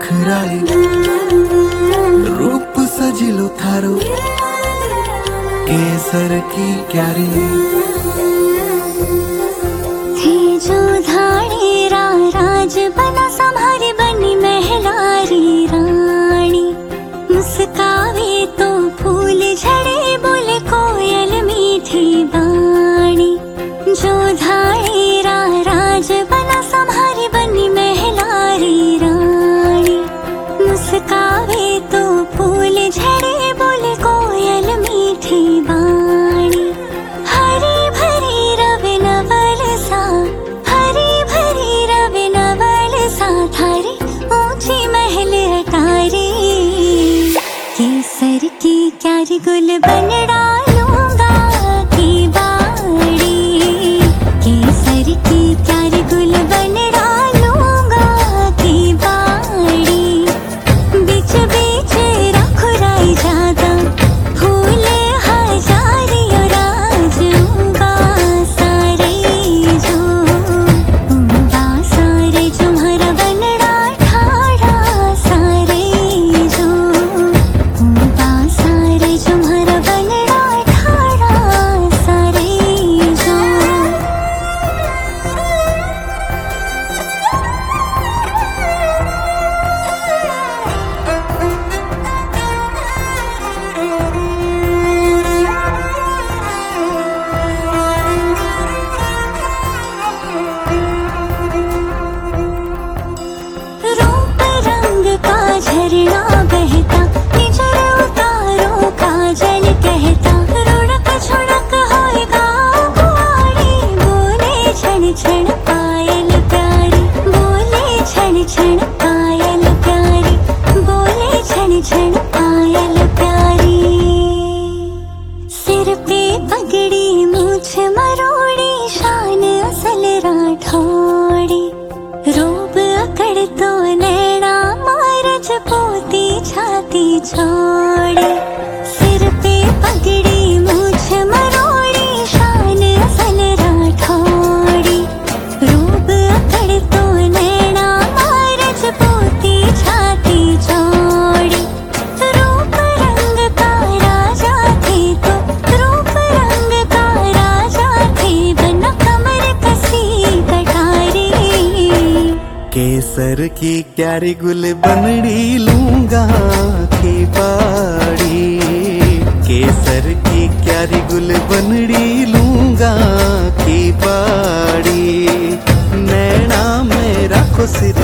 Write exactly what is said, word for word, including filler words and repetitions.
नखराई रूप सजिलो थारो केसर की क्यारी थी जो धाड़ी रा राज बना संभारी बनी महलारी रानी मुस्कावे तो फूल झड़े बोले कोयल मीठी बाणी जो धाड़ी रा राज बना संभारी बनी महलारी रानी मुस्कावे तो फूल झड़े बोले कोयल मीठी बाणी हरी भरी रवि नवल सा हरी भरी रवि नवल सा थारी ऊंची महल अटारी केसर की क्यारी गुल बन डालूंगा की बाड़ी केसर की क्यारी गुल बन डालूंगा की बाड़ी बीच बीच रखुराई जादा फूल हजारी और राजूंगा सारे जो उंगा सारे जो हरा बनड़ा ठाड़ा सारे जो उंगा सारे जो हरा बनड़ा ठाड़ा सारे जो रूप रंग का झरना बहता निजर उतारों का जल कहता रुड़क छुड़क होएगा कुआड़ी बोले छण छण पायल प्यारी बोले छण छण पायल प्यारी बोले छण छण पायल प्यारी सिर पे पगड़ी मूछ मरोड़ी शान असल राठौड़ी रूप अकड़ तो नैना मारज पोती छाती छोड़ी सिर पे पगड़ी मूछ मरोड़ी शान असल राठौड़ी रूप अकड़ तो नैना मारज पोती छाती छोड़ी रूप रंग का राजा थे तो रूप रंग का राजा थे बना कमर कसी कटारी केसर की क्यारी गुल बनड़ी लूंगा की बाड़ी केसर की क्यारी गुल बनड़ी लूंगा की बाड़ी नैना में रखो सिर